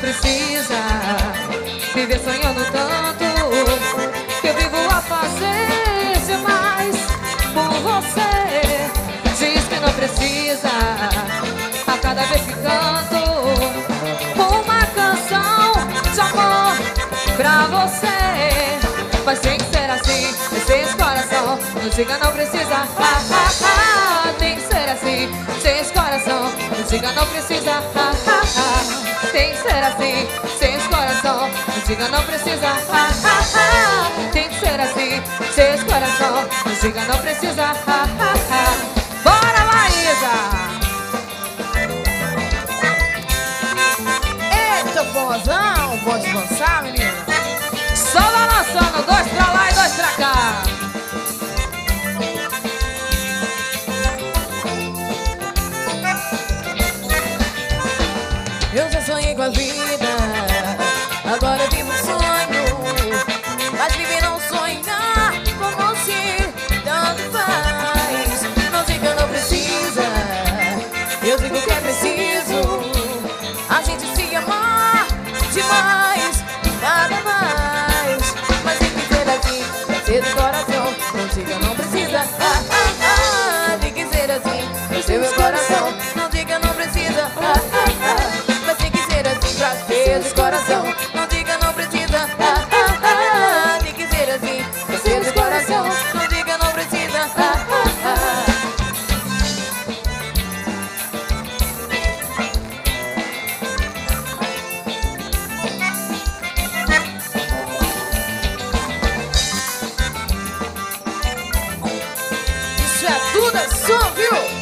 precisa viver sonhando tanto, que eu vivo a fazer demais por você. Diz que não precisa a cada vez que canto uma canção de amor pra você. Mas tem que ser assim, sem esse coração. Não diga não precisa, tem que ser assim, sem esse coração. Não diga não precisa, tem que ser assim, sem esse coração. Não diga não precisa, tem que ser assim, sem esse coração. Não diga não precisa, bora Maísa! Eita, vozão, pode dançar, menina? Só balançando, dois pra lá e dois pra cá. Eu já sonhei com a vida, agora eu vivo um sonho. Mas viver não sonhar com você, tanto faz. Não diga não precisa, eu digo que é preciso a gente se amar demais, nada mais. Mas tem que ser assim, vai ser do coração. Não diga não precisa, tem que ser assim, vai ser meu coração. Não diga não precisa, mas tem que ser assim pra ser do coração. Não diga não precisa, tem que ser assim, vai ser do coração. Não diga não precisa, isso é tudo som, viu?